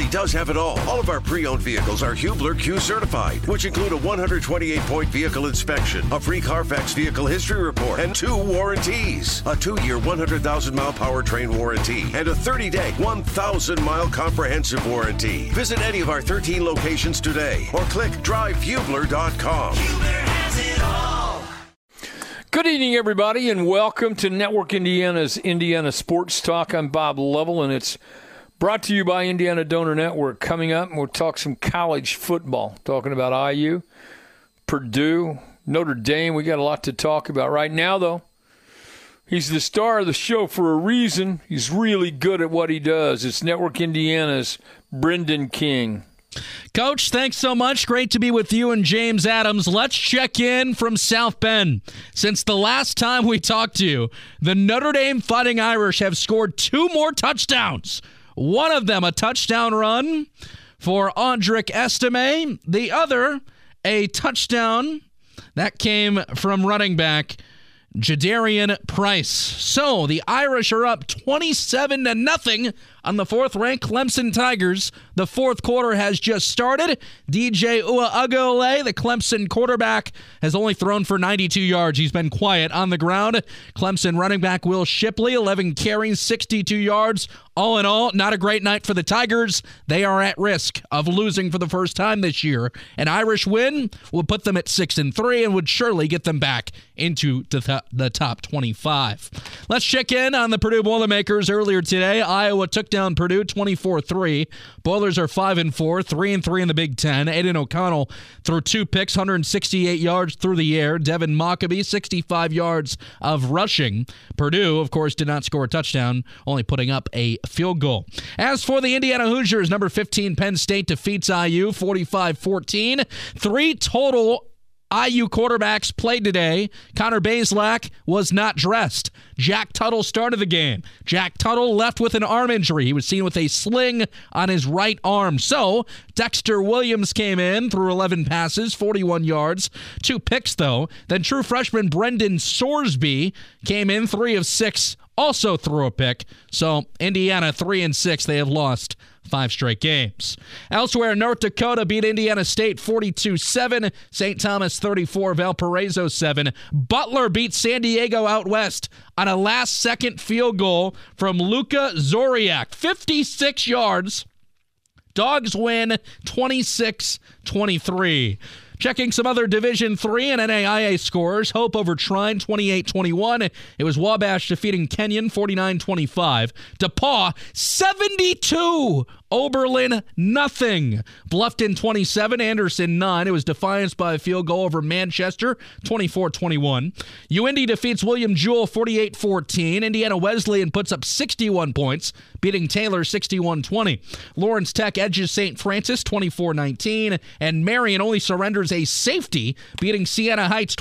does have it all. All of our pre-owned vehicles are Hubler Q certified, which include a 128-point vehicle inspection, a free Carfax vehicle history report, and 2 warranties. A 2-year, 100,000-mile powertrain warranty, and a 30-day, 1,000-mile comprehensive warranty. Visit any of our 13 locations today, or click drivehubler.com. Hubler has it all. Good evening, everybody, and welcome to Network Indiana's Indiana Sports Talk. I'm Bob Lovell, and it's brought to you by Indiana Donor Network. Coming up, we'll talk some college football, talking about IU, Purdue, Notre Dame. We got a lot to talk about right now, though. He's the star of the show for a reason. He's really good at what he does. It's Network Indiana's Brendan King. Coach, thanks so much. Great to be with you and James Adams. Let's check in from South Bend. Since the last time we talked to you, the Notre Dame Fighting Irish have scored 2 more touchdowns. One of them a touchdown run for Audric Estime. The other, a touchdown that came from running back Jadarian Price. So the Irish are up 27-0 on the 4th-ranked Clemson Tigers. The 4th quarter has just started. DJ Uiagalelei, the Clemson quarterback, has only thrown for 92 yards. He's been quiet on the ground. Clemson running back Will Shipley, 11 carries, 62 yards. All in all, not a great night for the Tigers. They are at risk of losing for the first time this year. An Irish win would put them at 6-3 and would surely get them back into the top 25. Let's check in on the Purdue Boilermakers earlier today. Iowa took down Purdue 24-3. Boilers are 5-4, 3-3 in the Big Ten. Aiden O'Connell threw 2 picks, 168 yards through the air. Devin Mockabee, 65 yards of rushing. Purdue, of course, did not score a touchdown, only putting up a field goal. As for the Indiana Hoosiers, number 15 Penn State defeats IU 45-14. 3 total IU quarterbacks played today. Connor Bazelak was not dressed. Jack Tuttle started the game. Jack Tuttle left with an arm injury. He was seen with a sling on his right arm. So Dexter Williams came in, threw 11 passes, 41 yards, 2 picks though. Then true freshman Brendan Sorsby came in, 3 of 6, also threw a pick. So Indiana 3-6. They have lost 5 straight games. Elsewhere, North Dakota beat Indiana State 42-7. St. Thomas 34, Valparaiso 7. Butler beat San Diego out west on a last-second field goal from Luka Zoriak. 56 yards. Dogs win 26-23. Checking some other Division III and NAIA scores. Hope over Trine, 28-21. It was Wabash defeating Kenyon, 49-25. DePaul, 72. Oberlin, nothing. Bluffton, 27. Anderson, 9. It was Defiance by a field goal over Manchester, 24-21. UIndy defeats William Jewell, 48-14. Indiana Wesleyan puts up 61 points, beating Taylor 61-20. Lawrence Tech edges St. Francis, 24-19. And Marion only surrenders a safety, beating Siena Heights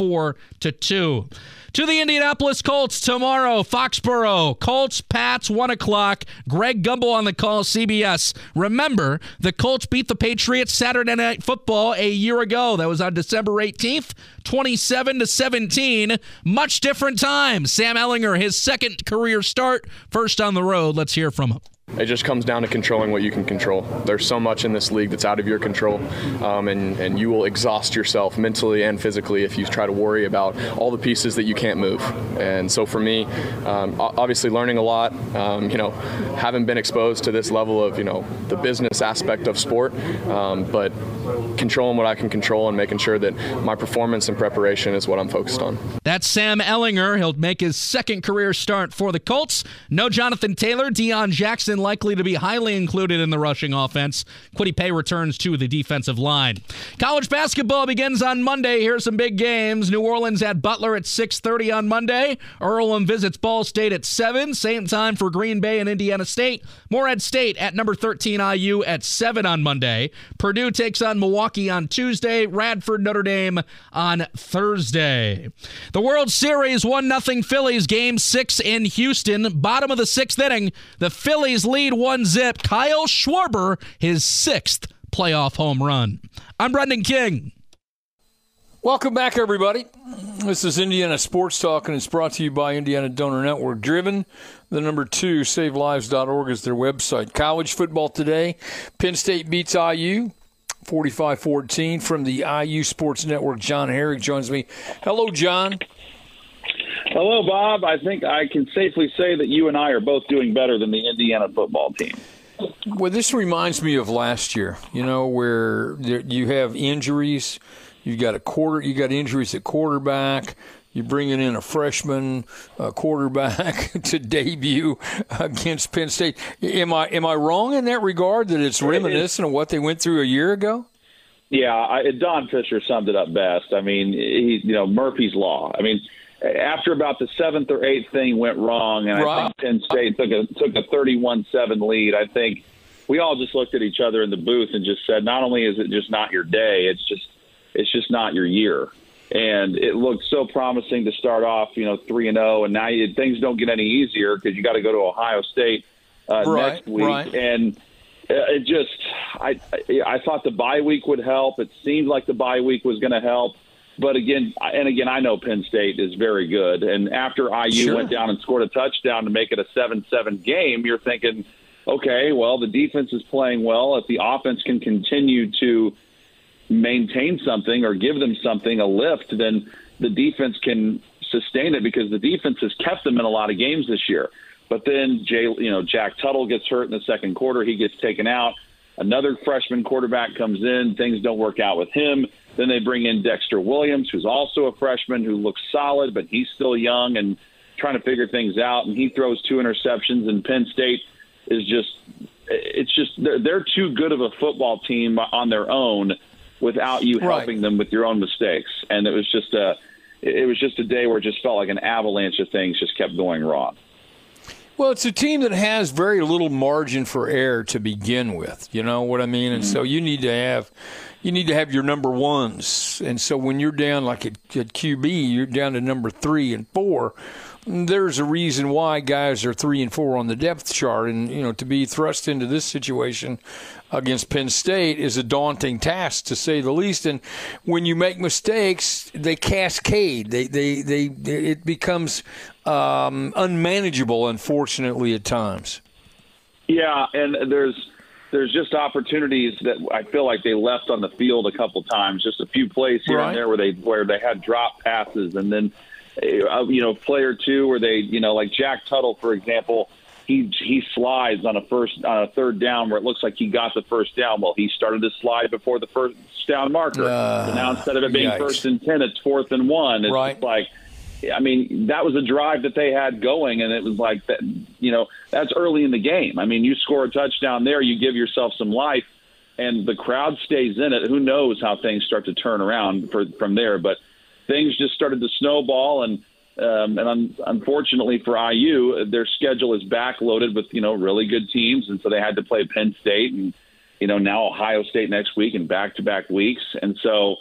24-2. To the Indianapolis Colts tomorrow, Foxborough. Colts, Pats, 1 o'clock. Greg Gumbel on the call, CBS. Remember, the Colts beat the Patriots Saturday Night Football a year ago. That was on December 18th, 27-17. Much different time. Sam Ehlinger, his 2nd career start, first on the road. Let's hear from him. It just comes down to controlling what you can control. There's so much in this league that's out of your control, and you will exhaust yourself mentally and physically if you try to worry about all the pieces that you can't move. And so for me, obviously learning a lot, haven't been exposed to this level of, the business aspect of sport, but controlling what I can control and making sure that my performance and preparation is what I'm focused on. That's Sam Ehlinger. He'll make his 2nd career start for the Colts. No Jonathan Taylor, Deion Jackson likely to be highly included in the rushing offense. Kwity Paye returns to the defensive line. College basketball begins on Monday. Here's some big games. New Orleans at Butler at 6:30 on Monday. Earlham visits Ball State at 7. Same time for Green Bay and Indiana State. Morehead State at number 13 IU at 7 on Monday. Purdue takes on Milwaukee on Tuesday. Radford, Notre Dame on Thursday. The World Series 1-0 Phillies Game 6 in Houston. Bottom of the 6th inning. The Phillies lead 1-0. Kyle Schwarber, his 6th playoff home run. I'm Brendan King. Welcome back, everybody. This is Indiana Sports Talk, and it's brought to you by Indiana Donor Network. Driven, the number 2, SaveLives.org is their website. College football today. Penn State beats IU 45-14 from the IU Sports Network. John Herrick joins me. Hello, John. Hello, Bob. I think I can safely say that you and I are both doing better than the Indiana football team. Well, this reminds me of last year, where you have injuries. You got injuries at quarterback. You're bringing in a freshman quarterback to debut against Penn State. Am I wrong in that regard, that it's reminiscent of what they went through a year ago? Yeah, Don Fisher summed it up best. I mean, Murphy's Law. I mean, after about the 7th or 8th thing went wrong, and I think Penn State took a 31-7 lead, I think we all just looked at each other in the booth and just said, not only is it just not your day, it's just not your year. And it looked so promising to start off, 3-0, and now things don't get any easier because you got to go to Ohio State next week. Right. And I thought the bye week would help. It seemed like the bye week was going to help. But again, I know Penn State is very good. And after IU went down and scored a touchdown to make it a 7-7 game, you're thinking, okay, well, the defense is playing well. If the offense can continue to maintain something or give them something, a lift, then the defense can sustain it, because the defense has kept them in a lot of games this year. But then Jack Tuttle gets hurt in the second quarter. He gets taken out. Another freshman quarterback comes in. Things don't work out with him. Then they bring in Dexter Williams, who's also a freshman who looks solid, but he's still young and trying to figure things out. And he throws 2 interceptions, and Penn State is they're too good of a football team on their own without you helping them with your own mistakes. And it was just a day where it just felt like an avalanche of things just kept going wrong. Well, it's a team that has very little margin for error to begin with. You know what I mean? And so you need to have your number ones. And so when you're down like at QB, you're down to number 3 and 4. There's a reason why guys are 3 and 4 on the depth chart. And, to be thrust into this situation against Penn State is a daunting task, to say the least. And when you make mistakes, they cascade. It becomes unmanageable, unfortunately, at times. Yeah, and there's just opportunities that I feel like they left on the field a couple times, just a few plays here and there where they had drop passes, and then play or two where they like Jack Tuttle, for example, he slides on a third down where it looks like he got the first down. Well, he started to slide before the first down marker. So now instead of it being 1st and 10, it's 4th and 1. It's just like, I mean, that was a drive that they had going, and it was like that. That's early in the game. I mean, you score a touchdown there, you give yourself some life, and the crowd stays in it. Who knows how things start to turn around from there? But things just started to snowball, and unfortunately for IU, their schedule is backloaded with really good teams, and so they had to play Penn State and now Ohio State next week and back-to-back weeks, and so.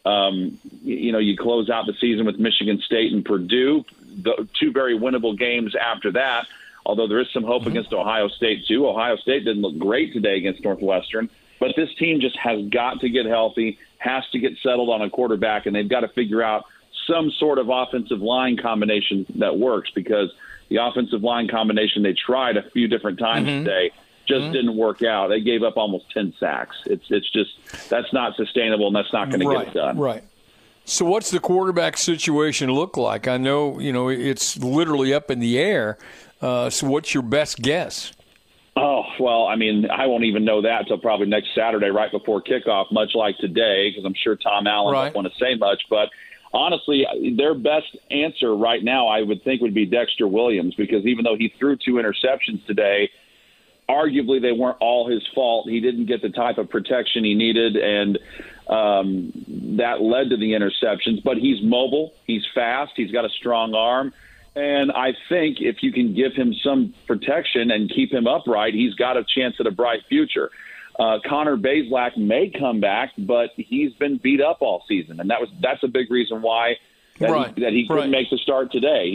You close out the season with Michigan State and Purdue, the 2 very winnable games after that, although there is some hope against Ohio State, too. Ohio State didn't look great today against Northwestern, but this team just has got to get healthy, has to get settled on a quarterback, and they've got to figure out some sort of offensive line combination that works, because the offensive line combination they tried a few different times today just didn't work out. They gave up almost 10 sacks. It's just, that's not sustainable, and that's not going to get it done. Right. So what's the quarterback situation look like? I know, it's literally up in the air. So what's your best guess? Oh, well, I mean, I won't even know that until probably next Saturday right before kickoff, much like today, because I'm sure Tom Allen won't want to say much. But honestly, their best answer right now, I would think, would be Dexter Williams, because even though he threw 2 interceptions today, arguably they weren't all his fault. He didn't get the type of protection he needed, and that led to the interceptions. But he's mobile, he's fast, he's got a strong arm, and I think if you can give him some protection and keep him upright, he's got a chance at a bright future. Connor Bazelak may come back, but he's been beat up all season, and that's a big reason why he couldn't make the start today.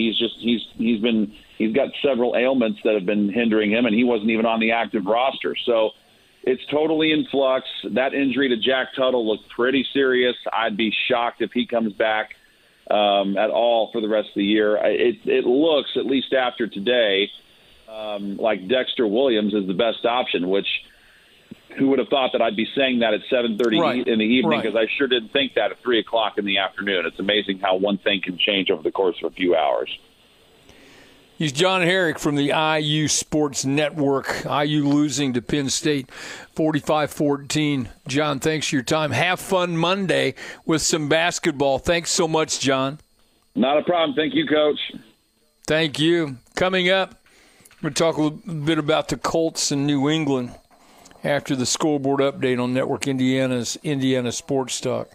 He's got several ailments that have been hindering him, and he wasn't even on the active roster. So it's totally in flux. That injury to Jack Tuttle looked pretty serious. I'd be shocked if he comes back at all for the rest of the year. It looks, at least after today, like Dexter Williams is the best option, which who would have thought that I'd be saying that at 7:30 in the evening, because I sure didn't think that at 3 o'clock in the afternoon. It's amazing how one thing can change over the course of a few hours. He's John Herrick from the IU Sports Network. IU losing to Penn State 45-14. John, thanks for your time. Have fun Monday with some basketball. Thanks so much, John. Not a problem. Thank you, Coach. Thank you. Coming up, we're going to talk a little bit about the Colts in New England after the scoreboard update on Network Indiana's Indiana Sports Talk.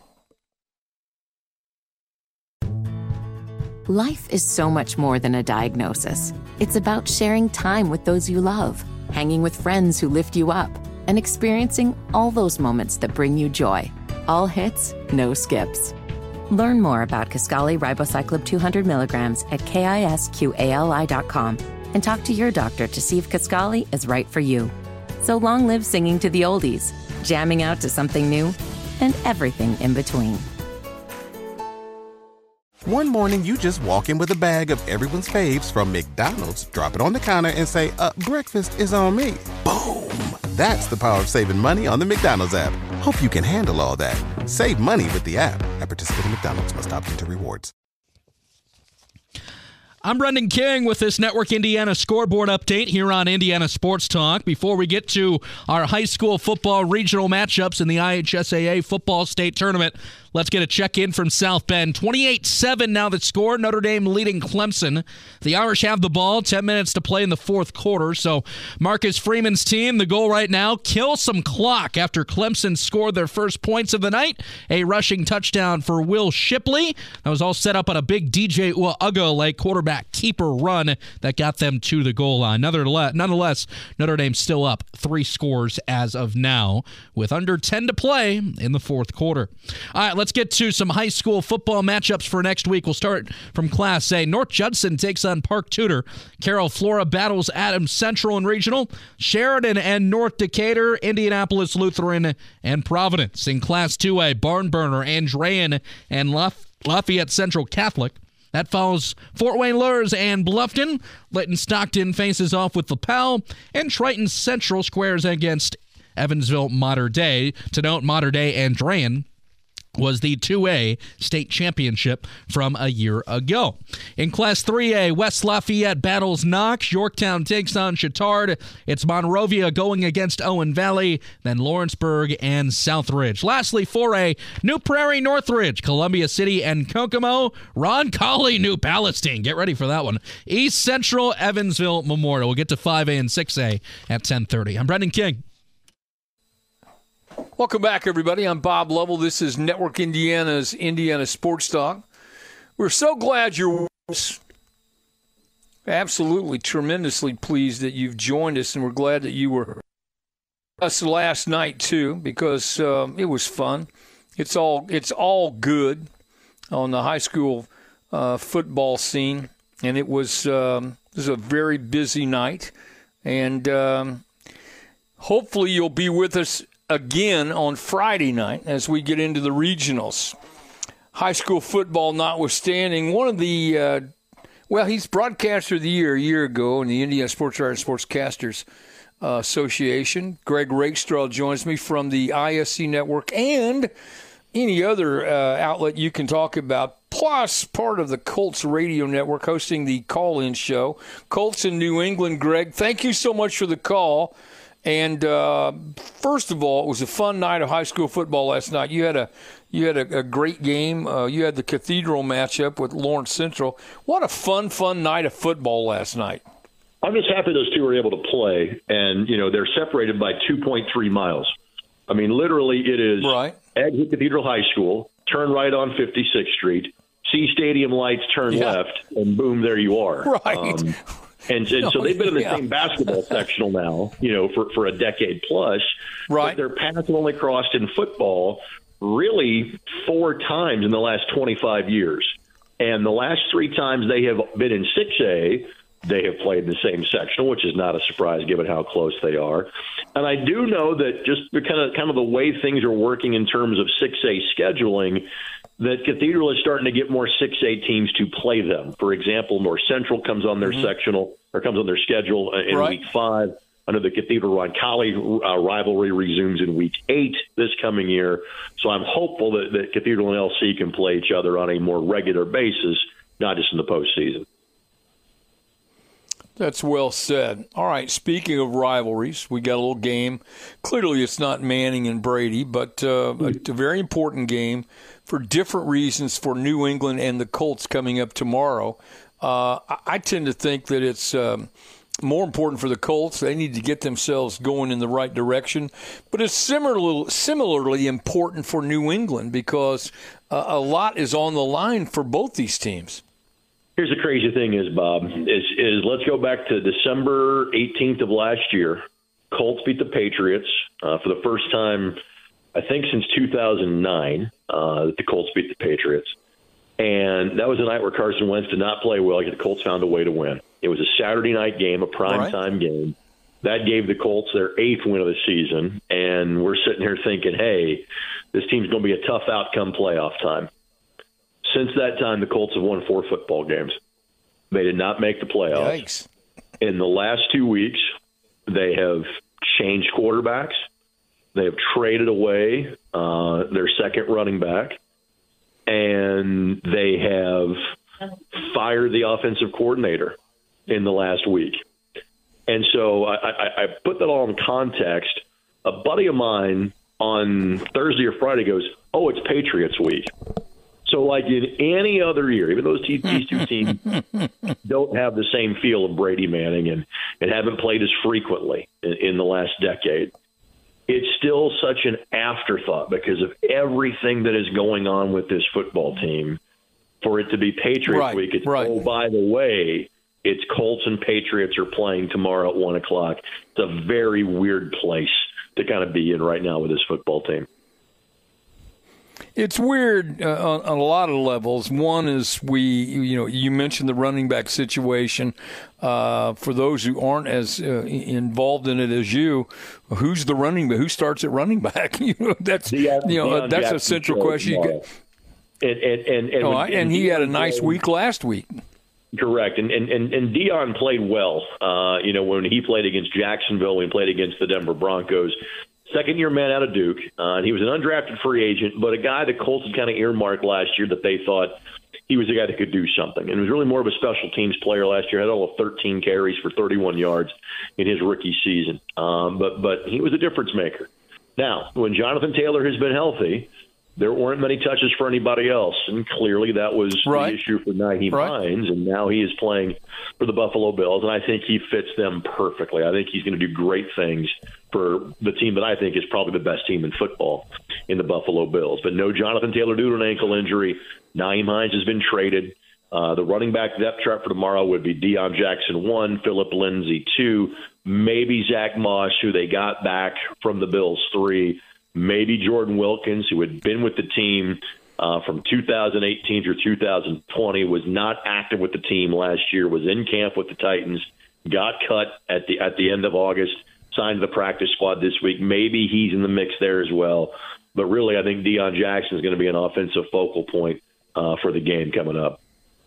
Life is so much more than a diagnosis. It's about sharing time with those you love, hanging with friends who lift you up, and experiencing all those moments that bring you joy. All hits, no skips. Learn more about Kisqali Ribociclib 200 milligrams at KISQALI.com and talk to your doctor to see if Kisqali is right for you. So long live singing to the oldies, jamming out to something new, and everything in between. One morning, you just walk in with a bag of everyone's faves from McDonald's, drop it on the counter, and say, breakfast is on me. Boom! That's the power of saving money on the McDonald's app. Hope you can handle all that. Save money with the app. At participating McDonald's, must opt into rewards. I'm Brendan King with this Network Indiana scoreboard update here on Indiana Sports Talk. Before we get to our high school football regional matchups in the IHSAA football state tournament, let's get a check-in from South Bend. 28-7 now the score. Notre Dame leading Clemson. The Irish have the ball. 10 minutes to play in the fourth quarter. So Marcus Freeman's team, the goal right now, kill some clock after Clemson scored their first points of the night. A rushing touchdown for Will Shipley. That was all set up on a big DJ Uiagalelei quarterback keeper run that got them to the goal line. Nonetheless, Notre Dame still up 3 scores as of now with under 10 to play in the fourth quarter. All right, let's get to some high school football matchups for next week. We'll start from Class A. North Judson takes on Park Tudor. Carroll Flora battles Adams Central and Regional. Sheridan and North Decatur, Indianapolis Lutheran, and Providence. In Class 2A, Barnburner, Andrean, and Lafayette Central Catholic. That follows Fort Wayne Lures and Bluffton. Lytton Stockton faces off with LaPel, and Triton Central squares against Evansville Mater Dei. To note, Mater Dei Andrean was the 2A state championship from a year ago. In Class 3A, West Lafayette battles Knox. Yorktown takes on Chittard. It's Monrovia going against Owen Valley, then Lawrenceburg and Southridge. Lastly, 4A, New Prairie, Northridge, Columbia City, and Kokomo. Ron Colley, New Palestine. Get ready for that one. East Central, Evansville Memorial. We'll get to 5A and 6A at 10:30. I'm Brendan King. Welcome back, everybody. I'm Bob Lovell. This is Network Indiana's Indiana Sports Talk. We're so glad you're with us. Absolutely, tremendously pleased that you've joined us, and we're glad that you were with us last night, too, because it was fun. It's all good on the high school football scene, and it was a very busy night. And hopefully you'll be with us again on Friday night as we get into the regionals. High school football notwithstanding, one of the, he's Broadcaster of the Year a year ago in the Indiana Sports Writers and Sportscasters Association. Greg Rakestraw joins me from the ISC Network and any other outlet you can talk about, plus part of the Colts Radio Network hosting the call-in show. Colts in New England. Greg, thank you so much for the call. And first of all, it was a fun night of high school football last night. You had a great game. You had the Cathedral matchup with Lawrence Central. What a fun night of football last night. I'm just happy those two were able to play, and they're separated by 2.3 miles. I mean, literally, it is right. Exit Cathedral High School, turn right on 56th Street, see Stadium lights, turn left, and boom, there you are. Right. And so they've been in the same basketball sectional now, for a decade plus. Right. But their paths have only crossed in football really 4 times in the last 25 years. And the last 3 times they have been in 6A, they have played in the same sectional, which is not a surprise given how close they are. And I do know that just kind of the way things are working in terms of 6A scheduling, that Cathedral is starting to get more 6A teams to play them. For example, North Central comes on their sectional or comes on their schedule in Week 5. I know the Cathedral-Roncalli rivalry resumes in Week 8 this coming year. So I'm hopeful that Cathedral and LC can play each other on a more regular basis, not just in the postseason. That's well said. All right, speaking of rivalries, we got a little game. Clearly it's not Manning and Brady, but a very important game for different reasons for New England and the Colts coming up tomorrow. I tend to think that it's more important for the Colts. They need to get themselves going in the right direction. But it's similarly important for New England because a lot is on the line for both these teams. Here's the crazy thing is, Bob, is let's go back to December 18th of last year. Colts beat the Patriots for the first time, I think, since 2009. The Colts beat the Patriots. And that was a night where Carson Wentz did not play well, yet the Colts found a way to win. It was a Saturday night game, a primetime game. That gave the Colts their 8th win of the season. And we're sitting here thinking, hey, this team's going to be a tough outcome playoff time. Since that time, the Colts have won 4 football games. They did not make the playoffs. Yikes. In the last 2 weeks, they have changed quarterbacks. They have traded away their second running back. And they have fired the offensive coordinator in the last week. And so I put that all in context. A buddy of mine on Thursday or Friday goes, oh, it's Patriots week. So like in any other year, even though these two teams don't have the same feel of Brady Manning and haven't played as frequently in the last decade, it's still such an afterthought because of everything that is going on with this football team. For it to be Patriots week, it's, oh, by the way, it's Colts and Patriots are playing tomorrow at 1 o'clock. It's a very weird place to kind of be in right now with this football team. It's weird on a lot of levels. One is you mentioned the running back situation. For those who aren't as involved in it as you, who's the running back? Who starts at running back? That's that's a central question. And he had a nice week last week. Correct, and Deion played well. When he played against Jacksonville, when he played against the Denver Broncos. Second-year man out of Duke, and he was an undrafted free agent, but a guy the Colts had kind of earmarked last year that they thought he was a guy that could do something. And it was really more of a special teams player last year. Had all of 13 carries for 31 yards in his rookie season. But he was a difference maker. Now, when Jonathan Taylor has been healthy, there weren't many touches for anybody else, and clearly that was the issue for Nyheim Hines, and now he is playing for the Buffalo Bills, and I think he fits them perfectly. I think he's going to do great things for the team that I think is probably the best team in football in the Buffalo Bills. But no Jonathan Taylor due to an ankle injury. Nyheim Hines has been traded. The running back depth chart for tomorrow would be Deion Jackson 1, Phillip Lindsay 2, maybe Zach Moss, who they got back from the Bills 3, maybe Jordan Wilkins, who had been with the team from 2018 through 2020, was not active with the team last year, was in camp with the Titans, got cut at the end of August, signed to the practice squad this week. Maybe he's in the mix there as well. But really, I think Deion Jackson is going to be an offensive focal point for the game coming up.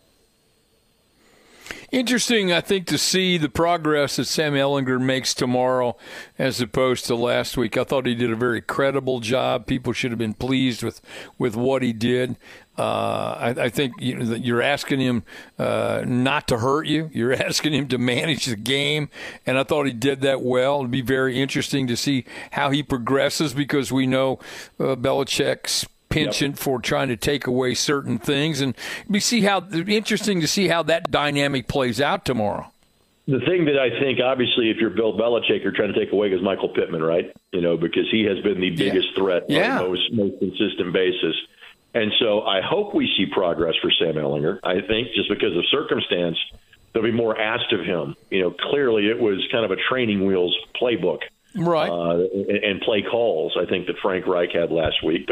Interesting, I think, to see the progress that Sam Ehlinger makes tomorrow as opposed to last week. I thought he did a very credible job. People should have been pleased with what he did. I think you're asking him not to hurt you. You're asking him to manage the game, and I thought he did that well. It'll be very interesting to see how he progresses because we know Belichick's penchant for trying to take away certain things, and it'll be interesting to see how that dynamic plays out tomorrow. The thing that I think, obviously, if you're Bill Belichick, you're trying to take away is Michael Pittman, right? Because he has been the biggest threat on the most consistent basis. And so I hope we see progress for Sam Ehlinger. I think just because of circumstance, there'll be more asked of him. Clearly it was kind of a training wheels playbook. Right. And play calls, I think, that Frank Reich had last week. But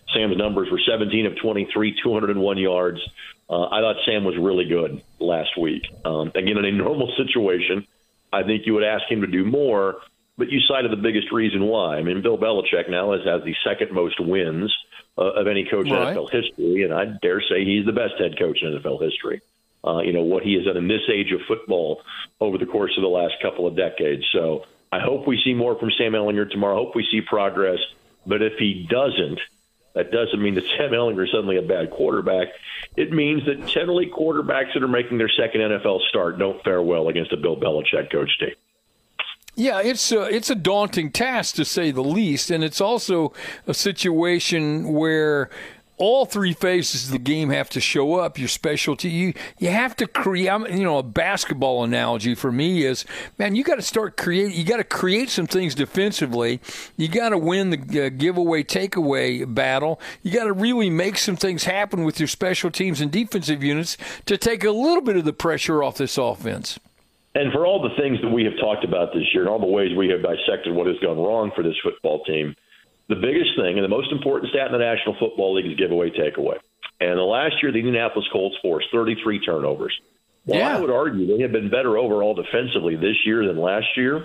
Sam's numbers were 17 of 23, 201 yards. I thought Sam was really good last week. Again, in a normal situation, I think you would ask him to do more, but you cited the biggest reason why. I mean, Bill Belichick now has the second most wins of any coach in NFL history, and I dare say he's the best head coach in NFL history. What he has done in this age of football over the course of the last couple of decades. So I hope we see more from Sam Ehlinger tomorrow. I hope we see progress. But if he doesn't, that doesn't mean that Sam Ehlinger is suddenly a bad quarterback. It means that generally quarterbacks that are making their second NFL start don't fare well against a Bill Belichick coach team. Yeah, it's a daunting task, to say the least, and it's also a situation where all three phases of the game have to show up. Your specialty, you have to create. A basketball analogy for me is, man, you got to start create. You got to create some things defensively. You got to win the giveaway takeaway battle. You got to really make some things happen with your special teams and defensive units to take a little bit of the pressure off this offense. And for all the things that we have talked about this year and all the ways we have dissected what has gone wrong for this football team, the biggest thing and the most important stat in the National Football League is giveaway takeaway. And the last year, the Indianapolis Colts forced 33 turnovers. Well, I would argue they have been better overall defensively this year than last year.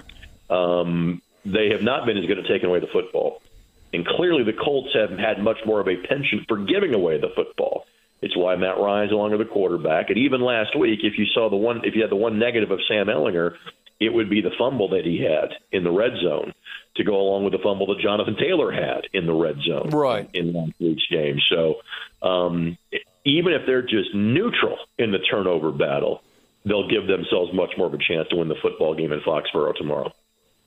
They have not been as good at taking away the football. And clearly the Colts have had much more of a penchant for giving away the football. It's why Matt Ryan's no longer the quarterback. And even last week, if you had the one negative of Sam Ehlinger, it would be the fumble that he had in the red zone to go along with the fumble that Jonathan Taylor had in the red zone in last week's game. So even if they're just neutral in the turnover battle, they'll give themselves much more of a chance to win the football game in Foxborough tomorrow.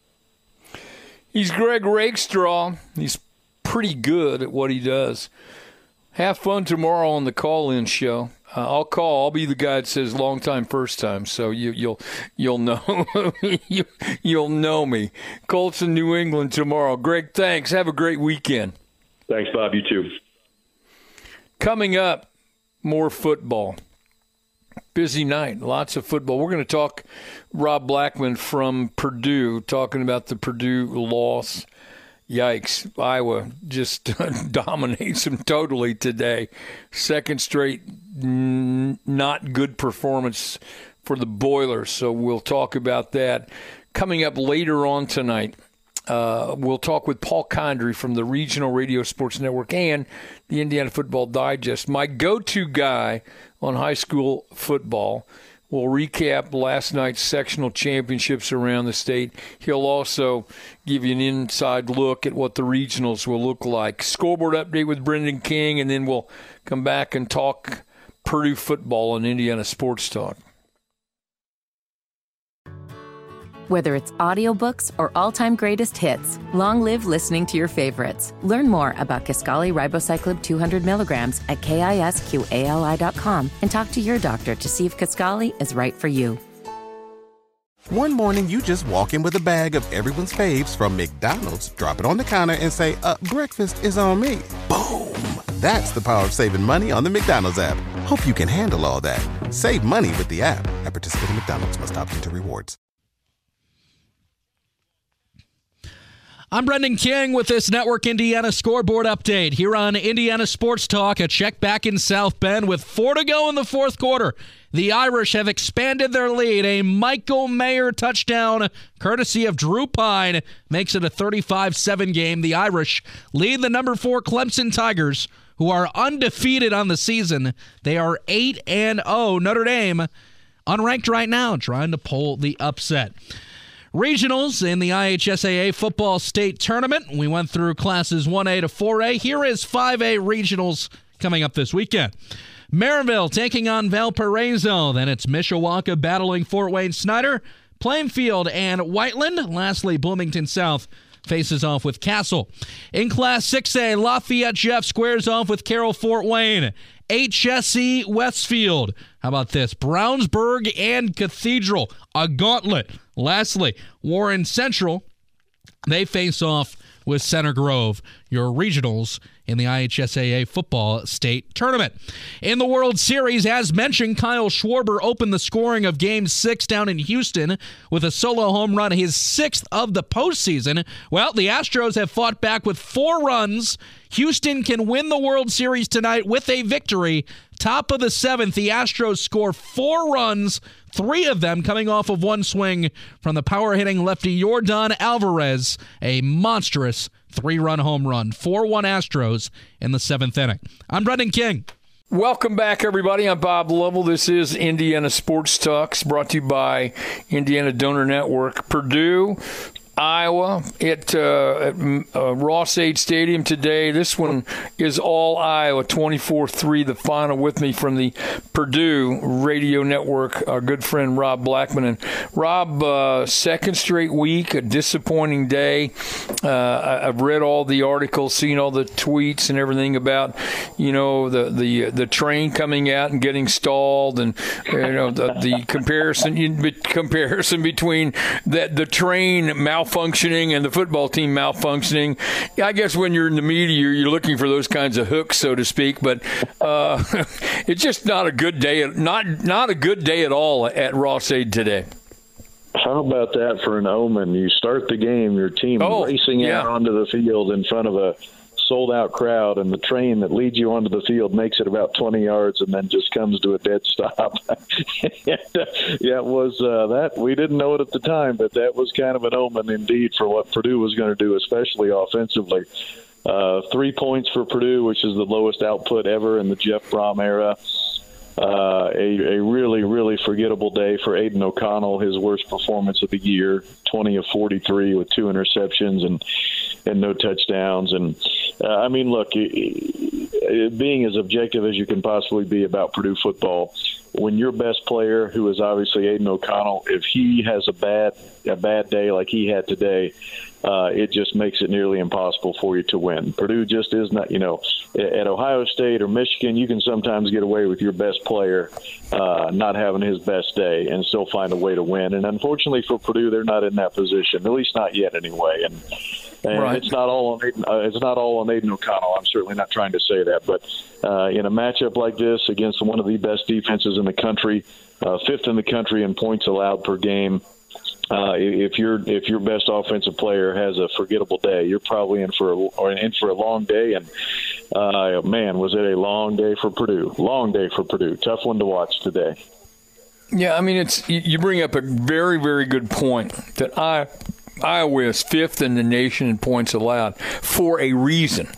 He's Greg Rakestraw. He's pretty good at what he does. Have fun tomorrow on the call-in show. I'll call. I'll be the guy that says long time, first time. So you'll know you'll know me. Colts in New England tomorrow. Greg, thanks. Have a great weekend. Thanks, Bob. You too. Coming up, more football. Busy night. Lots of football. We're going to talk Rob Blackman from Purdue, talking about the Purdue loss. Yikes. Iowa just dominates them totally today. Second straight not good performance for the Boilers, so we'll talk about that. Coming up later on tonight, we'll talk with Paul Condry from the Regional Radio Sports Network and the Indiana Football Digest, my go-to guy on high school football. We'll recap last night's sectional championships around the state. He'll also give you an inside look at what the regionals will look like. Scoreboard update with Brendan King, and then we'll come back and talk Purdue football on Indiana Sports Talk. Whether it's audiobooks or all-time greatest hits, long live listening to your favorites. Learn more about Kisqali Ribociclib 200 milligrams at KISQALI.com and talk to your doctor to see if Kisqali is right for you. One morning, you just walk in with a bag of everyone's faves from McDonald's, drop it on the counter and say, breakfast is on me. Boom! That's the power of saving money on the McDonald's app. Hope you can handle all that. Save money with the app. At participating McDonald's, must opt into rewards. I'm Brendan King with this Network Indiana scoreboard update here on Indiana Sports Talk. A check back in South Bend with 4 to go in the fourth quarter. The Irish have expanded their lead. A Michael Mayer touchdown, courtesy of Drew Pine, makes it a 35-7 game. The Irish lead the number 4 Clemson Tigers, who are undefeated on the season. They are 8-0. Notre Dame, unranked right now, trying to pull the upset. Regionals in the IHSAA Football State Tournament. We went through classes 1A to 4A. Here is 5A Regionals coming up this weekend. Maryville taking on Valparaiso. Then it's Mishawaka battling Fort Wayne Snyder, Plainfield, and Whiteland. Lastly, Bloomington South faces off with Castle. In Class 6A, Lafayette Jeff squares off with Carroll Fort Wayne. HSE Westfield. How about this? Brownsburg and Cathedral. A gauntlet. Lastly, Warren Central. They face off with Center Grove. Your regionals in the IHSAA football state tournament. In the World Series, as mentioned, Kyle Schwarber opened the scoring of Game 6 down in Houston with a solo home run, his 6th of the postseason. Well, the Astros have fought back with 4 runs. Houston can win the World Series tonight with a victory. Top of the 7th, the Astros score 4 runs, 3 of them coming off of one swing from the power-hitting lefty Yordan Alvarez, a monstrous 3-run home run. 4-1 Astros in the 7th inning. I'm Brendan King. Welcome back, everybody. I'm Bob Lovell. This is Indiana Sports Talks, brought to you by Indiana Donor Network. Purdue, Iowa at Ross-Ade Stadium today. This one is all Iowa, 24-3, the final. With me from the Purdue Radio Network, our good friend Rob Blackman. And Rob, second straight week, a disappointing day. I've read all the articles, seen all the tweets and everything about, the train coming out and getting stalled, and the comparison between the train malfunctioning and the football team malfunctioning. I guess when you're in the media, you're looking for those kinds of hooks, so to speak. But it's just not a good day. Not a good day at all at Ross-Ade today. How about that for an omen? You start the game, your team racing out onto the field in front of a sold-out crowd, and the train that leads you onto the field makes it about 20 yards and then just comes to a dead stop. It was that. We didn't know it at the time, but that was kind of an omen indeed for what Purdue was going to do, especially offensively. 3 points for Purdue, which is the lowest output ever in the Jeff Brom era. A really, really forgettable day for Aiden O'Connell, his worst performance of the year, 20 of 43 with 2 interceptions and no touchdowns. And, look, being as objective as you can possibly be about Purdue football, when your best player, who is obviously Aiden O'Connell, if he has a bad day like he had today, it just makes it nearly impossible for you to win. Purdue just is not, at Ohio State or Michigan, you can sometimes get away with your best player not having his best day and still find a way to win. And unfortunately for Purdue, they're not in that position, at least not yet anyway. And right. It's not all on Aiden O'Connell. I'm certainly not trying to say that, but in a matchup like this against one of the best defenses in the country, 5th in the country in points allowed per game, if your best offensive player has a forgettable day, you're probably in for a long day. And man, was it a long day for Purdue? Long day for Purdue. Tough one to watch today. Yeah, you bring up a very, very good point that Iowa is 5th in the nation in points allowed for a reason.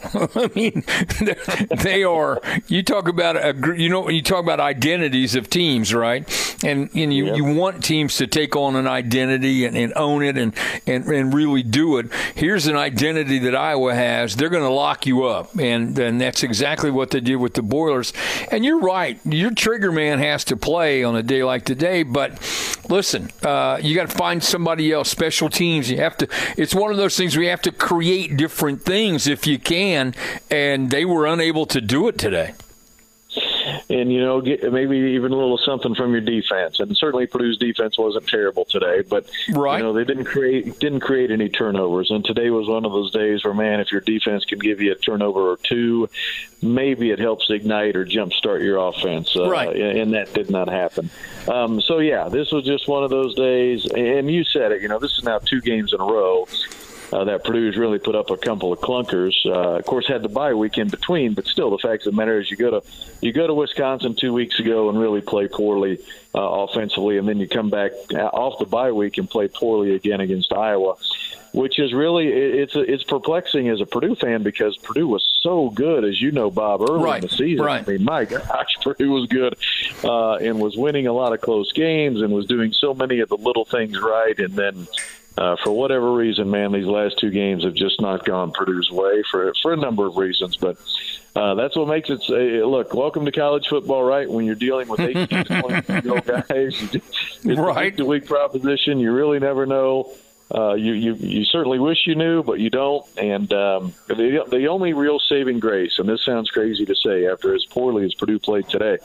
They are. You talk about you talk about identities of teams, right? And you want teams to take on an identity and own it and really do it. Here's an identity that Iowa has. They're going to lock you up, and that's exactly what they did with the Boilers. And you're right. Your trigger man has to play on a day like today. But listen, you got to find somebody else. Special teams. You have to. It's one of those things where you have to create different things if you can, and they were unable to do it today. And, get maybe even a little something from your defense. And certainly Purdue's defense wasn't terrible today, but right. They didn't create any turnovers. And today was one of those days where, man, if your defense can give you a turnover or 2, maybe it helps ignite or jumpstart your offense. Right. And that did not happen. This was just one of those days. And you said it, this is now 2 games in a row that Purdue's really put up a couple of clunkers. Of course, had the bye week in between, but still, the fact of the matter is, you go to Wisconsin 2 weeks ago and really play poorly offensively, and then you come back off the bye week and play poorly again against Iowa, which is really it's perplexing as a Purdue fan because Purdue was so good, as you know, Bob, early in the season. Right. My gosh, Purdue was good and was winning a lot of close games and was doing so many of the little things right, and then. For whatever reason, man, these last 2 games have just not gone Purdue's way for a number of reasons. But that's what makes it look, welcome to college football, right? When you're dealing with 18 to 20-year-old guys, it's a week-to-week proposition. You really never know. You certainly wish you knew, but you don't. And the only real saving grace, and this sounds crazy to say after as poorly as Purdue played today,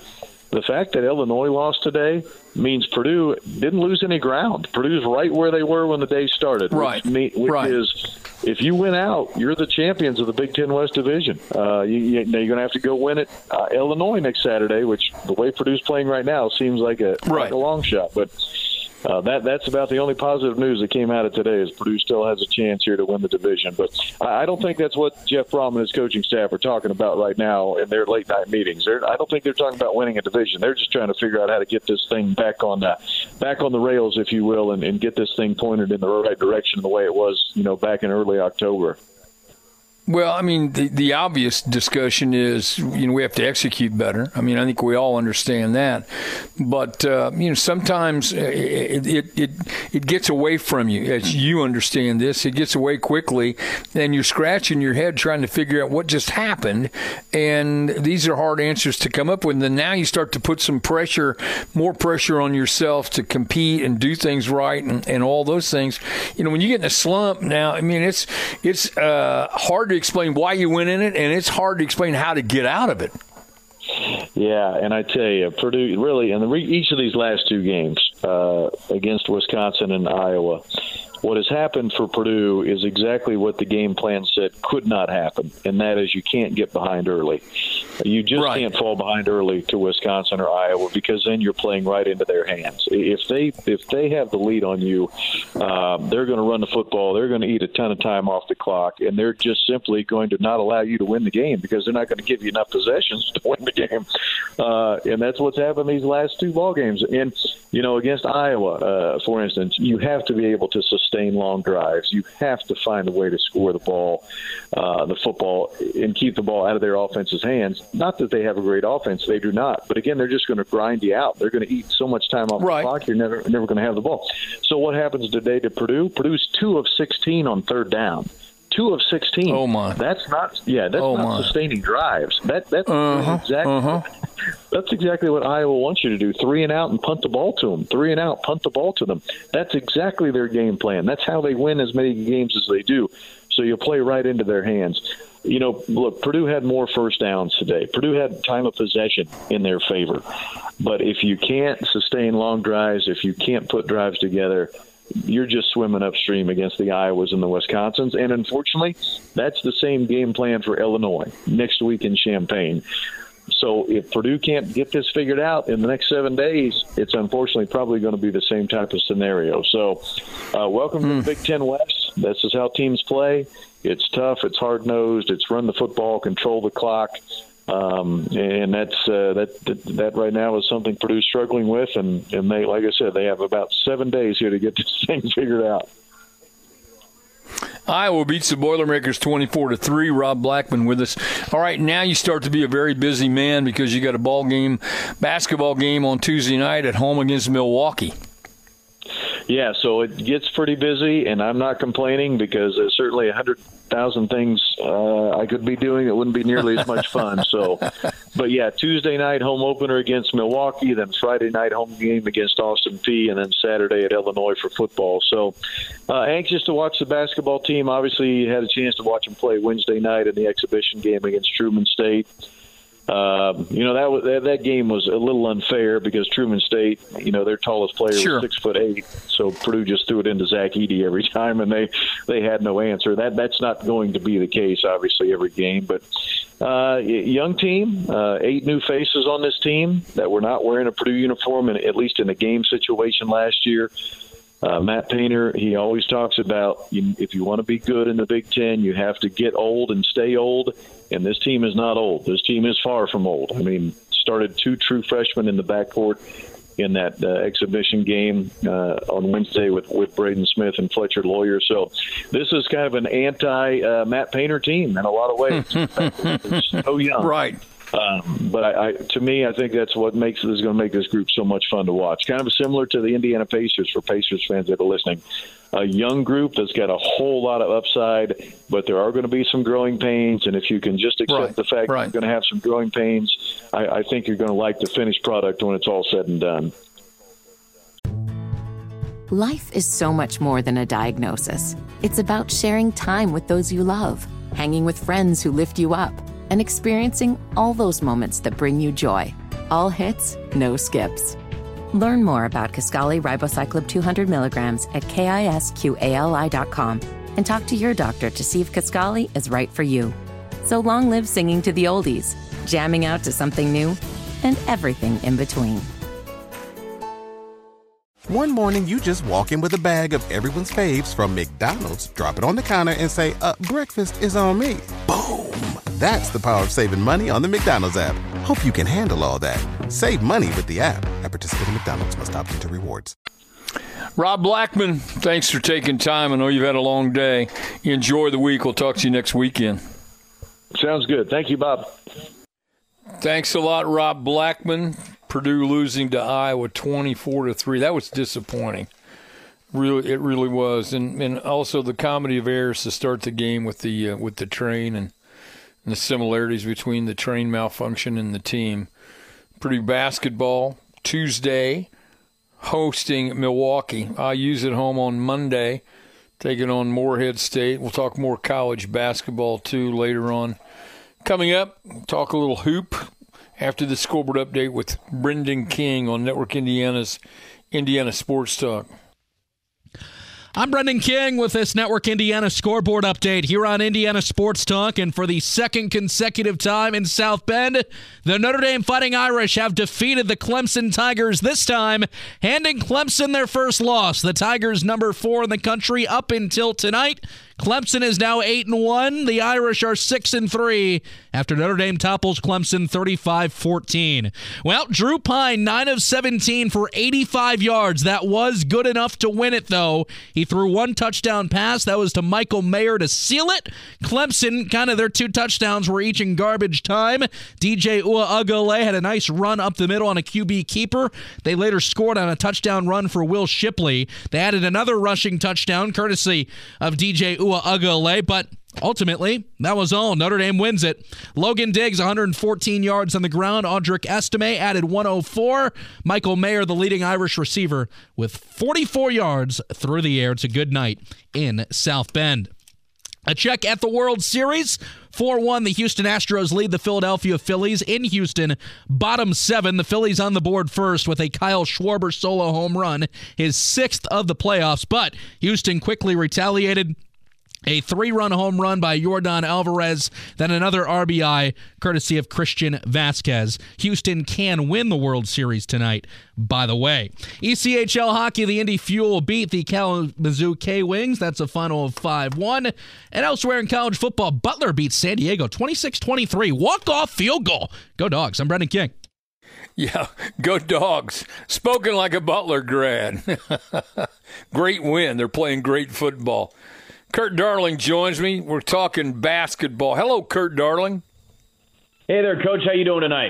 the fact that Illinois lost today means Purdue didn't lose any ground. Purdue's right where they were when the day started. Right. Which is, if you win out, you're the champions of the Big Ten West Division. You're going to have to go win at Illinois next Saturday, which the way Purdue's playing right now seems like a long shot. But that's about the only positive news that came out of today is Purdue still has a chance here to win the division. But I don't think that's what Jeff Brom and his coaching staff are talking about right now in their late-night meetings. I don't think they're talking about winning a division. They're just trying to figure out how to get this thing back on the rails, if you will, and get this thing pointed in the right direction the way it was, back in early October. Well, I mean, the obvious discussion is, we have to execute better. I mean, I think we all understand that. But, sometimes it gets away from you. As you understand this, it gets away quickly, and you're scratching your head trying to figure out what just happened. And these are hard answers to come up with. And then now you start to put some more pressure on yourself to compete and do things right and all those things. When you get in a slump now, I mean, it's hard to explain why you went in it, and it's hard to explain how to get out of it. Yeah, and I tell you, Purdue really, in each of these last two games against Wisconsin and Iowa, what has happened for Purdue is exactly what the game plan said could not happen, and that is you can't get behind early. You just can't fall behind early to Wisconsin or Iowa, because then you're playing right into their hands. If they have the lead on you, they're going to run the football. They're going to eat a ton of time off the clock, and they're just simply going to not allow you to win the game because they're not going to give you enough possessions to win the game. And that's what's happened these last two ball games. And against Iowa, for instance, you have to be able to sustain long drives. You have to find a way to score the ball, the football, and keep the ball out of their offense's hands. Not that they have a great offense. They do not. But, again, they're just going to grind you out. They're going to eat so much time off the clock, you're never going to have the ball. So what happens today to Purdue? Purdue's 2 of 16 on third down. 2 of 16. Oh, my. That's not sustaining drives. That's exactly what Iowa wants you to do. 3 and out and punt the ball to them. 3 and out, punt the ball to them. That's exactly their game plan. That's how they win as many games as they do. So you play right into their hands. Look, Purdue had more first downs today. Purdue had time of possession in their favor. But if you can't sustain long drives, if you can't put drives together, you're just swimming upstream against the Iowas and the Wisconsins. And unfortunately, that's the same game plan for Illinois next week in Champaign. So if Purdue can't get this figured out in the next 7 days, it's unfortunately probably going to be the same type of scenario. So welcome to the Big Ten West. This is how teams play. It's tough. It's hard-nosed. It's run the football, control the clock. And that right now is something Purdue's struggling with. And they, like I said, they have about 7 days here to get this thing figured out. Iowa beats the Boilermakers 24-3. Rob Blackman with us. All right, now you start to be a very busy man because you got a basketball game on Tuesday night at home against Milwaukee. Yeah, so it gets pretty busy, and I'm not complaining because there's certainly 100,000 things I could be doing that wouldn't be nearly as much fun. So, but yeah, Tuesday night home opener against Milwaukee, then Friday night home game against Austin Peay, and then Saturday at Illinois for football. So anxious to watch the basketball team. Obviously, had a chance to watch them play Wednesday night in the exhibition game against Truman State. That game was a little unfair because Truman State, their tallest player was 6'8", so Purdue just threw it into Zach Edey every time, and they had no answer. That's not going to be the case, obviously, every game. But young team, 8 new faces on this team that were not wearing a Purdue uniform, and at least in a game situation last year. Matt Painter, he always talks about if you want to be good in the Big Ten, you have to get old and stay old. And this team is not old. This team is far from old. I mean, started 2 true freshmen in the backcourt in that exhibition game on Wednesday with Braden Smith and Fletcher Lawyer. So this is kind of an anti-Matt Painter team in a lot of ways. It's so young. Right. But to me, I think that's what is going to make this group so much fun to watch. Kind of similar to the Indiana Pacers for Pacers fans that are listening. A young group that's got a whole lot of upside, but there are going to be some growing pains. And if you can just accept the fact that you're going to have some growing pains, I think you're going to like the finished product when it's all said and done. Life is so much more than a diagnosis. It's about sharing time with those you love, hanging with friends who lift you up, and experiencing all those moments that bring you joy. All hits, no skips. Learn more about Kisqali Ribociclib 200 milligrams at KISQALI.com and talk to your doctor to see if Kisqali is right for you. So long live singing to the oldies, jamming out to something new, and everything in between. One morning, you just walk in with a bag of everyone's faves from McDonald's, drop it on the counter, and say, breakfast is on me. Boom! That's the power of saving money on the McDonald's app. Hope you can handle all that. Save money with the app. At participating McDonald's, must opt into rewards. Rob Blackman, thanks for taking time. I know you've had a long day. Enjoy the week. We'll talk to you next weekend. Sounds good. Thank you, Bob. Thanks a lot, Rob Blackman. Purdue losing to Iowa 24-3. That was disappointing. Really, it really was. And also the comedy of errors to start the game with the train and the similarities between the train malfunction and the team. Purdue basketball Tuesday hosting Milwaukee. IU's at home on Monday, taking on Morehead State. We'll talk more college basketball too later on. Coming up, talk a little hoop after the scoreboard update with Brendan King on Network Indiana's Indiana Sports Talk. I'm Brendan King with this Network Indiana scoreboard update here on Indiana Sports Talk. And for the second consecutive time in South Bend, the Notre Dame Fighting Irish have defeated the Clemson Tigers, this time handing Clemson their first loss. The Tigers, number 4 in the country up until tonight. Clemson is now 8-1. The Irish are 6-3 after Notre Dame topples Clemson 35-14. Well, Drew Pine, 9 of 17 for 85 yards. That was good enough to win it, though. He threw one touchdown pass. That was to Michael Mayer to seal it. Clemson, kind of their 2 touchdowns were each in garbage time. DJ Uiagalelei had a nice run up the middle on a QB keeper. They later scored on a touchdown run for Will Shipley. They added another rushing touchdown courtesy of DJ Uiagalelei, but ultimately, that was all. Notre Dame wins it. Logan Diggs, 114 yards on the ground. Audric Estime added 104. Michael Mayer, the leading Irish receiver, with 44 yards through the air. It's a good night in South Bend. A check at the World Series. 4-1, the Houston Astros lead the Philadelphia Phillies in Houston. Bottom 7, the Phillies on the board first with a Kyle Schwarber solo home run, his 6th of the playoffs. But Houston quickly retaliated. A 3-run home run by Yordan Alvarez, then another RBI courtesy of Christian Vasquez. Houston can win the World Series tonight, by the way. ECHL hockey, the Indy Fuel beat the Kalamazoo K-Wings. That's a final of 5-1. And elsewhere in college football, Butler beats San Diego 26-23. Walk-off field goal. Go Dogs. I'm Brendan King. Yeah, go Dogs. Spoken like a Butler grad. Great win. They're playing great football. Kurt Darling joins me. We're talking basketball. Hello, Kurt Darling. Hey there, Coach. How you doing tonight?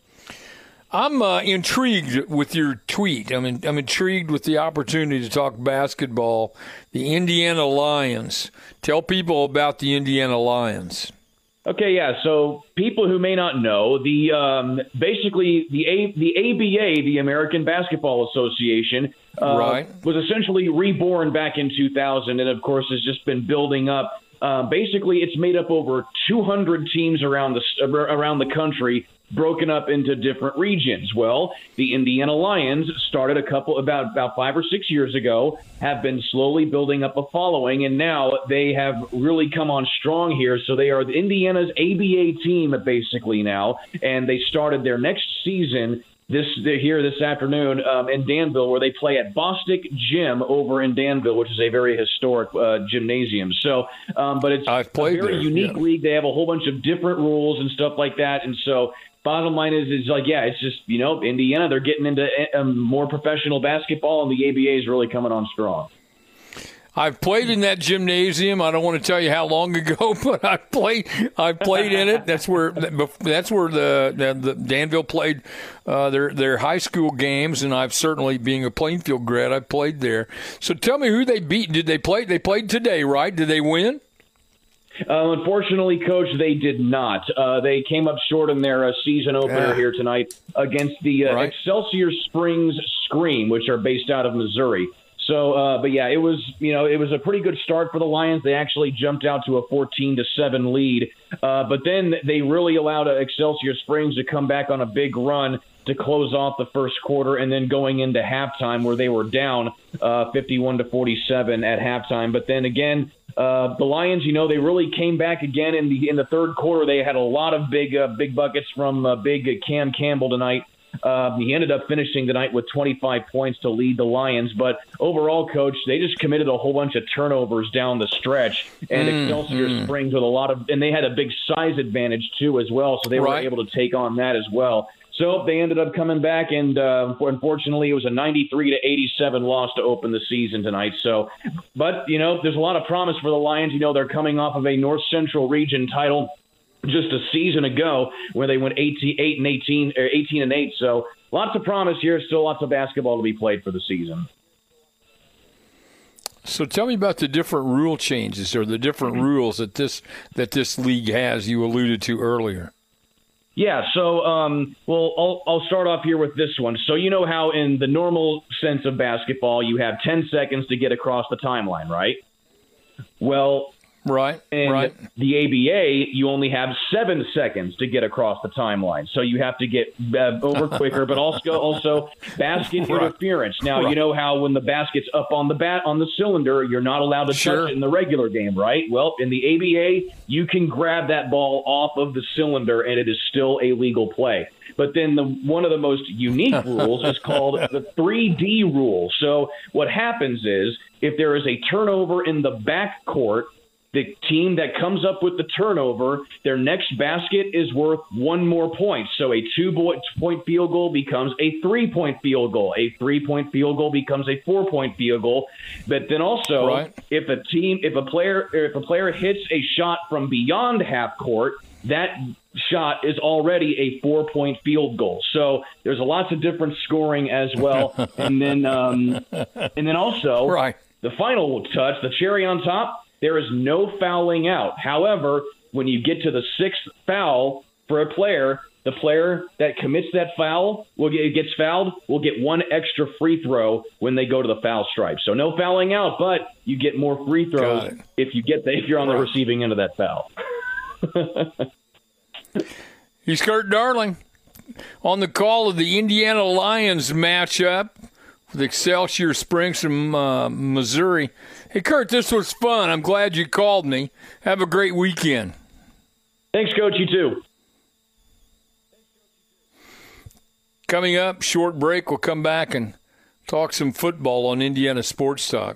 I'm intrigued with your tweet. I'm intrigued with the opportunity to talk basketball. The Indiana Lions. Tell people about the Indiana Lions. Okay, yeah. So people who may not know, basically the ABA, the American Basketball Association, was essentially reborn back in 2000, and of course has just been building up. Basically, it's made up over 200 teams around the country, broken up into different regions. Well, the Indiana Lions started about 5 or 6 years ago, have been slowly building up a following, and now they have really come on strong here. So they are Indiana's ABA team basically now, and they started their next season this afternoon in Danville, where they play at Bostic Gym over in Danville, which is a very historic gymnasium. So, but it's a very unique league. They have a whole bunch of different rules and stuff like that, and so bottom line is it's just, Indiana, they're getting into more professional basketball, and the ABA is really coming on strong. I've played in that gymnasium. I don't want to tell you how long ago, but I played in it. That's where the Danville played their high school games, and I've certainly, being a Plainfield grad, I played there. So tell me who they beat. Did they play? They played today, right? Did they win? Unfortunately, Coach, they did not. They came up short in their season opener here tonight against the Excelsior Springs Scream, which are based out of Missouri. So, but yeah, it was a pretty good start for the Lions. They actually jumped out to a 14-7 lead, but then they really allowed Excelsior Springs to come back on a big run to close off the first quarter, and then going into halftime where they were down 51-47 at halftime. But then again, the Lions, they really came back again in the third quarter. They had a lot of big buckets from big Cam Campbell tonight. He ended up finishing the night with 25 points to lead the Lions. But overall, Coach, they just committed a whole bunch of turnovers down the stretch. And Excelsior Springs with and they had a big size advantage, too, as well. So they were able to take on that as well. So they ended up coming back, and unfortunately, it was a 93-87 loss to open the season tonight. So, but, there's a lot of promise for the Lions. They're coming off of a North Central Region title just a season ago where they went 18-8. So lots of promise here. Still lots of basketball to be played for the season. So tell me about the different rule changes or the different rules that this league has you alluded to earlier. Yeah, so I'll start off here with this one. So you know how in the normal sense of basketball you have 10 seconds to get across the timeline, right? Well, the ABA, you only have 7 seconds to get across the timeline. So you have to get over quicker, but also basket interference. Now, you know how when the basket's up on the cylinder, you're not allowed to touch it in the regular game, right? Well, in the ABA, you can grab that ball off of the cylinder, and it is still a legal play. But then one of the most unique rules is called the 3D rule. So what happens is if there is a turnover in the backcourt, the team that comes up with the turnover, their next basket is worth 1 more point. So a 2-point field goal becomes a 3-point field goal. A 3-point field goal becomes a 4-point field goal. But then also, if a player hits a shot from beyond half court, that shot is already a 4-point field goal. So there's lots of different scoring as well. and then also the final touch, the cherry on top. There is no fouling out. However, when you get to the 6th foul for a player, the player that commits that foul gets fouled will get 1 extra free throw when they go to the foul stripe. So no fouling out, but you get more free throws if you're on the receiving end of that foul. He's Kurt Darling on the call of the Indiana Lions matchup with Excelsior Springs from Missouri. Hey, Kurt, this was fun. I'm glad you called me. Have a great weekend. Thanks, Coach. You too. Coming up, short break. We'll come back and talk some football on Indiana Sports Talk.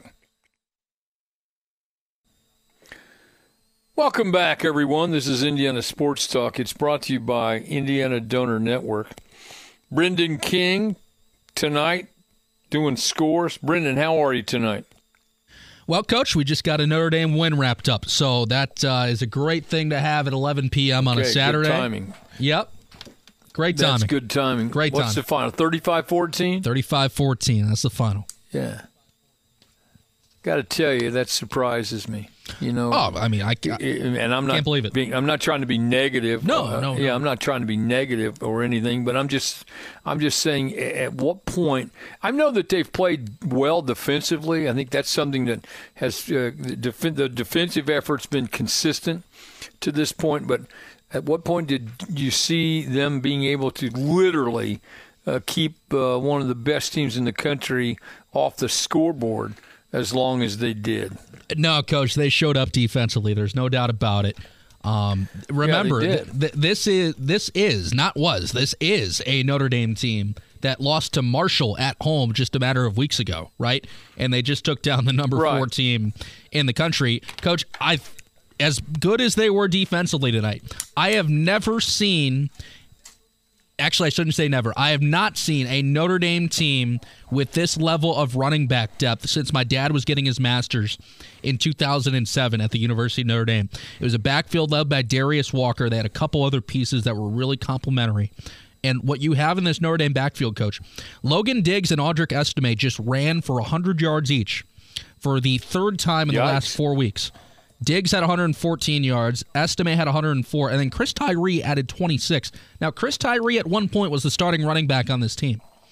Welcome back, everyone. This is Indiana Sports Talk. It's brought to you by Indiana Donor Network. Brendan King tonight doing scores. Brendan, how are you tonight? Well, Coach, we just got a Notre Dame win wrapped up, so that is a great thing to have at 11 p.m. on a Saturday. Good timing. Yep. Great timing. That's good timing. Great timing. What's the final, 35-14? 35-14. That's the final. Yeah. Got to tell you, that surprises me. I'm not can't believe it. I'm not trying to be negative. No. I'm not trying to be negative or anything, but I'm just saying, at what point? I know that they've played well defensively. I think that's something that has the defensive effort's been consistent to this point. But at what point did you see them being able to literally keep one of the best teams in the country off the scoreboard as long as they did? No, Coach, they showed up defensively. There's no doubt about it. Remember, this is a Notre Dame team that lost to Marshall at home just a matter of weeks ago, right? And they just took down the number 4 team in the country. Coach, as good as they were defensively tonight, I have never seen – actually, I shouldn't say never. I have not seen a Notre Dame team with this level of running back depth since my dad was getting his master's in 2007 at the University of Notre Dame. It was a backfield led by Darius Walker. They had a couple other pieces that were really complimentary. And what you have in this Notre Dame backfield, Coach, Logan Diggs and Audric Estime just ran for 100 yards each for the third time in the last 4 weeks. Diggs had 114 yards, Estime had 104, and then Chris Tyree added 26. Now, Chris Tyree at one point was the starting running back on this team.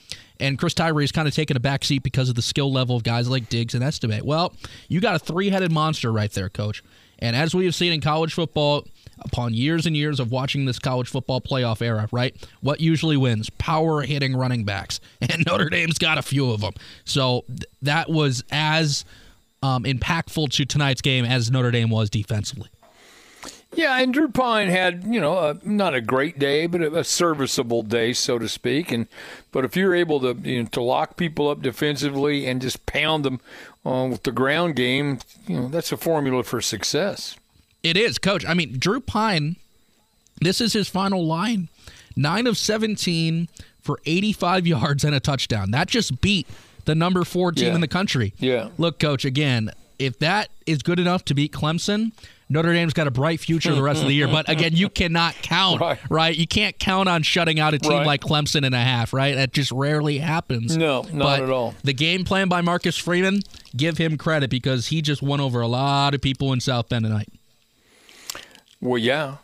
and Chris Tyree's kind of taken a back seat because of the skill level of guys like Diggs and Estime. Well, you got a three-headed monster right there, Coach. And as we have seen in college football, upon years and years of watching this college football playoff era, right, what usually wins? Power-hitting running backs. And Notre Dame's got a few of them. So that was as impactful to tonight's game as Notre Dame was defensively. Yeah, and Drew Pine had, not a great day, but a serviceable day, so to speak. But if you're able to lock people up defensively and just pound them with the ground game, that's a formula for success. It is, Coach. I mean, Drew Pine, this is his final line. 9 of 17 for 85 yards and a touchdown. That just beat the number 4 team in the country. Yeah. Look, Coach, again, if that is good enough to beat Clemson, Notre Dame's got a bright future the rest of the year. But, again, you cannot count, right? You can't count on shutting out a team like Clemson in a half, right? That just rarely happens. No, not at all. The game plan by Marcus Freeman, give him credit because he just won over a lot of people in South Bend tonight. Well, yeah.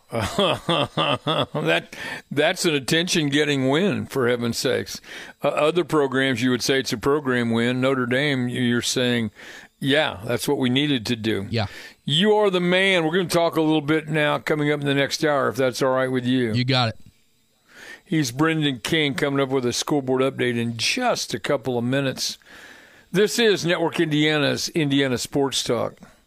That's an attention-getting win, for heaven's sakes. Other programs, you would say it's a program win. Notre Dame, you're saying, yeah, that's what we needed to do. Yeah. You are the man. We're going to talk a little bit now coming up in the next hour, if that's all right with you. You got it. He's Brendan King coming up with a scoreboard update in just a couple of minutes. This is Network Indiana's Indiana Sports Talk.